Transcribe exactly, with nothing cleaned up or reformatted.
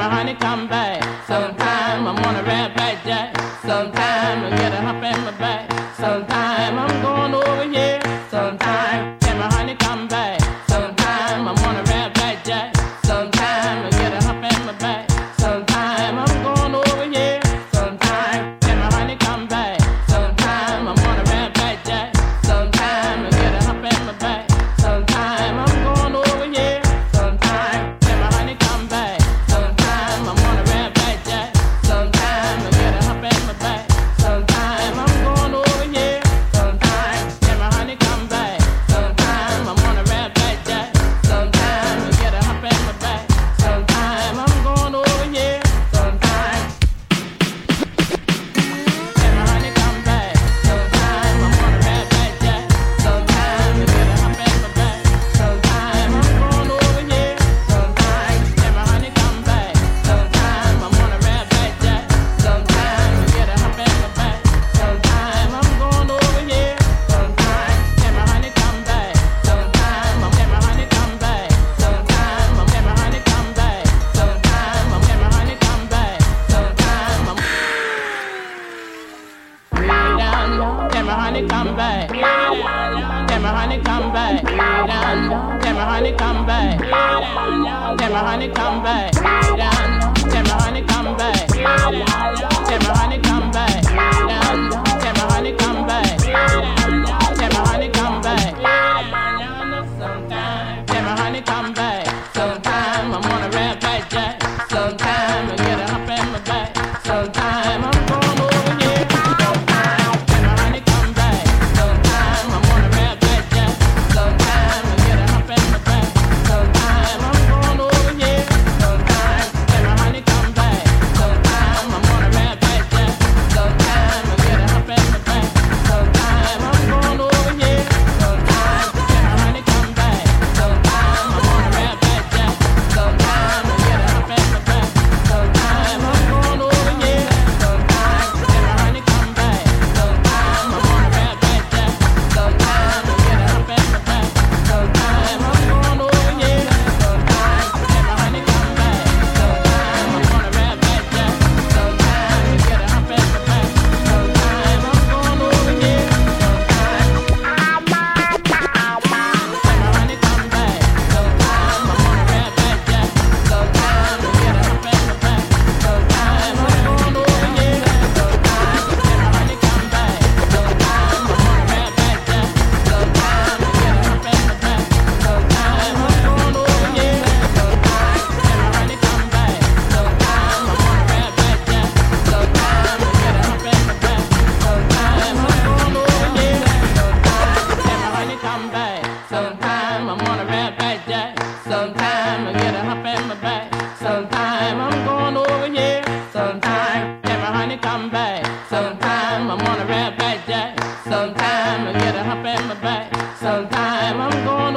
my honey come back. Sometime I'm on a red back jack. Sometime I get a hump in my back. Sometime I'm going over here. Sometime can my honey come back. Sometime I'm on a red back jack. Sometime I get a hump in my back. Sometime I'm going over here. Sometime can my honey come back. Sometime I'm on a red back jack. Sometime I get a hump in my back. Sometime I'm going over here. Sometime can my honey come back. Sometime I'm on a red back jack. Sometime I get a hump in my back. Sometime I'm going over here. Sometime can my honey come back. Sometime I'm on a red back jack. Sometime I get a hump in my back. Sometime I'm going over here. Sometime can my honey come back. Sometime I'm on a red back jack. Sometime I get a hump in my back. Sometime I'm going over here. Sometime can my honey come back. Sometime I'm on a red back jack. Sometime I get a hump in my back. Sometime I'm going over here. Sometime can my honey come back. Sometime I'm can my honey come back. Sometime I'm can my honey come back. Sometime I'm can my honey come back. Sometime I'm way down low. Can my honey come back? Can my honey come back? Down low. Can my honey come back? Can my honey come back? Down low. Can my honey come back? Can my honey come back? Down low. Can my honey come back? Can my honey come back? Sometime can my honey come back? Sometime I'm on a red back jack. Sometime I get a hump in my back. Sometime I'm going over here. Sometime can my honey come back? Sometime I'm on a red back jack. Sometime I get a hump in my back. Sometime I'm going over here. Sometime can my honey come back? Sometime I'm on a red back jack. Sometime I get a hump in my back. Sometime I'm going over here. Sometime can my honey come back? Sometime I'm on a red back jack. Sometime I get a hump in my back. Sometime I'm going over here. Sometime can my honey come back? Sometime I'm on a red back jack. Sometime I get a hump in my back. Sometime I'm going over here. Sometime can my honey come back? Sometime I'm on a red back jack. Sometime I get a hump in my back. Sometime I'm going over here. Sometime can my honey come back? Sometime I'm on a red back jack. Sometime I get a hump in my back. Sometime I'm going over here. Sometime can my honey come back? Sometime I'm on a red back jack. Sometime I get a hump in my back. Sometime I'm going over here. Sometime can my honey come back? Sometime I'm on a red back jack. Sometime I get a hump in my back. Sometime I'm going over here. Sometime can my honey come back? Sometime I'm on a red back jack. Sometime I get a hump in my back. Sometime I'm going over here. Sometime can my honey come back? Sometime I'm on a red back jack. Sometime I get a hump in my back. Sometime I'm going